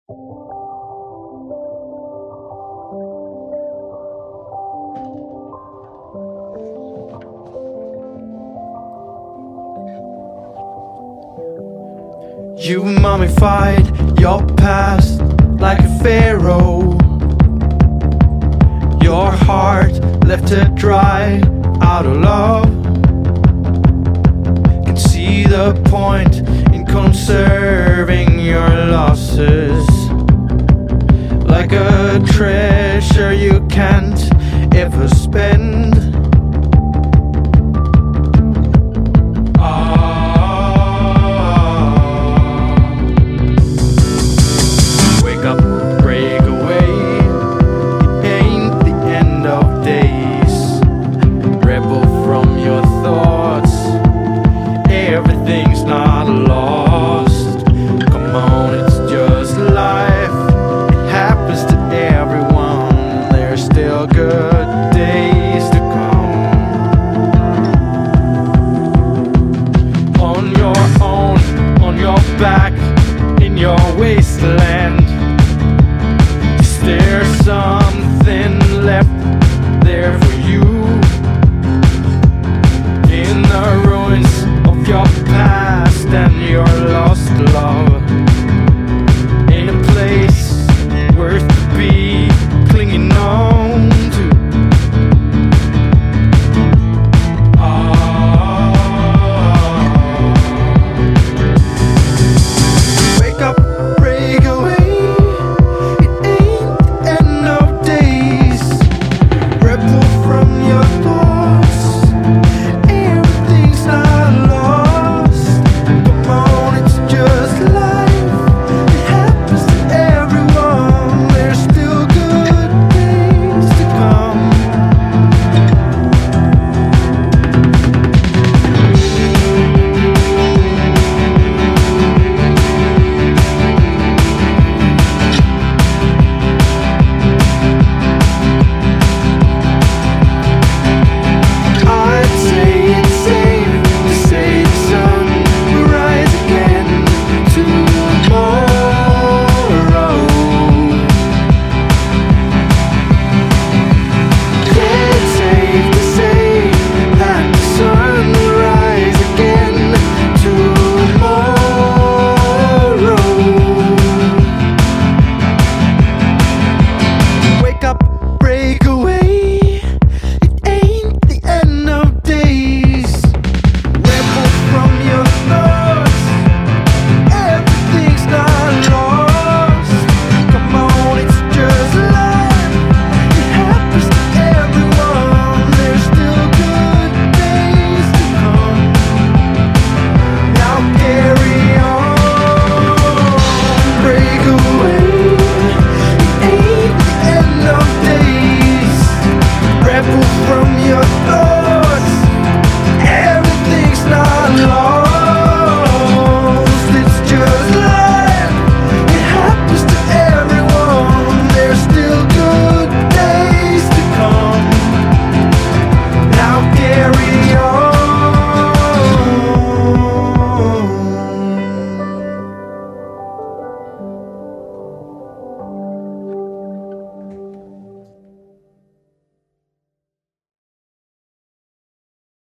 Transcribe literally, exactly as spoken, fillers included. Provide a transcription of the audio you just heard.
You mummified your past like a pharaoh. Your heart left it dry out of love. Can see the point in conserving your losses, like a treasure you can't ever spend. Everything's not lost. Come on, it's just life. It happens to everyone. There's still good days to come. On your own, on your back, in your wasteland. Is there something left there for you? In the ruins of your past and your lost love.